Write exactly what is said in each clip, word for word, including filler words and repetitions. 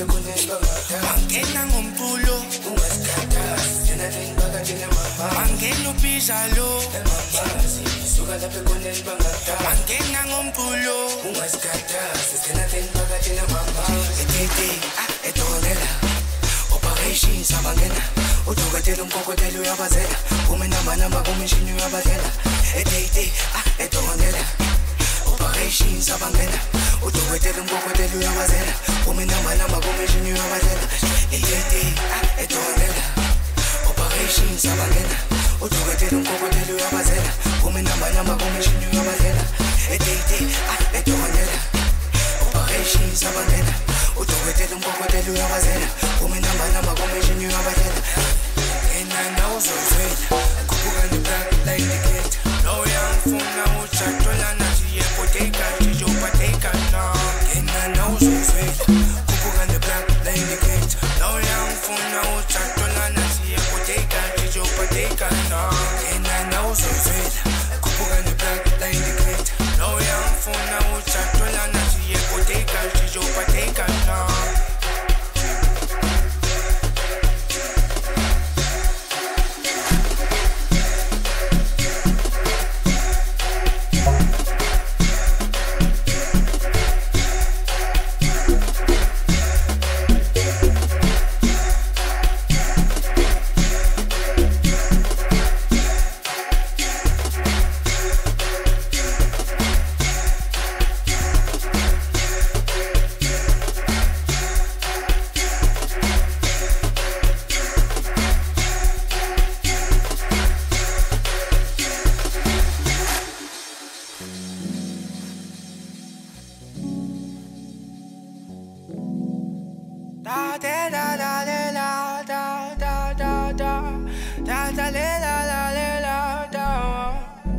Mangena ngomculo Mangena upijalo Mangena ngomculo Etete, etonela Operation sabangena Udokotela umkokotela uyabazela Umenamba namba kumishini uyabazela Etete, etonela Operation sabangena Udokotela umkokotela uyabazela Umenamba namba kumishini uyabazela Etete, etonela Operation sabangena Udokotela umkokotela uyabazela Umenamba namba kumishini uyabazela Etete, etonela Operation sabangena Udokotela umkokotela uyabazela Umenamba namba kumishini uyabazela Ena nawuzozwela Kubuka ne-black like the gate Lo yangifuna utshathola nathi yepoteka Jijopateka na Ena nawuzozwela Kubuka ne-black like the gate Lo yangifuna utshathola nathi yepoteka Jijopateka na Ena nawuzozwela Kubuka ne-black like the gate Lo yangifuna utshathola nathi yepoteka Jijopateka na Da da da da da da da da da da da da da da da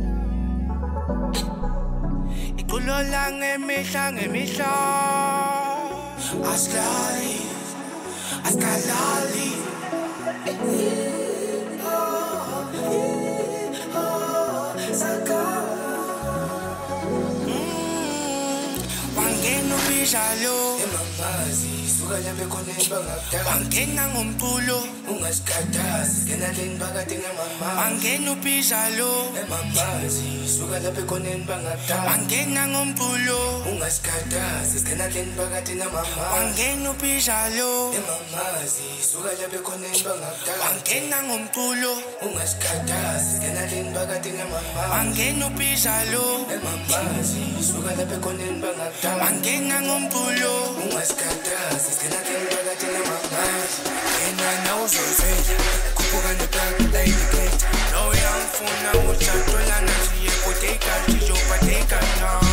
Ikulola ngemihla ngemihla Asilali Asikalali Wangena upijalo Wangena ngomculo Ungasikhathazi skenaleni phakathi ngemama Wangena upijalo Suka lapha ekhoneni bangadala Wangena ngomculo Ungasikhathazi skenaleni phakathi ngemama Wangena upijalo Emamazi suka lapha ekhoneni bangadala Wangena ngomculo Ungasikhathazi skenaleni phakathi ngemama Wangena upijalo Emamazi suka lapha ekhoneni bangadala Wangena ngomculo Ungasikhathazi skenaleni phakathi ngemama Ena nawuzozwela Kubuka ne-black like the gate Lo yangifuna utshathola nathi yepoteka Jijopateka na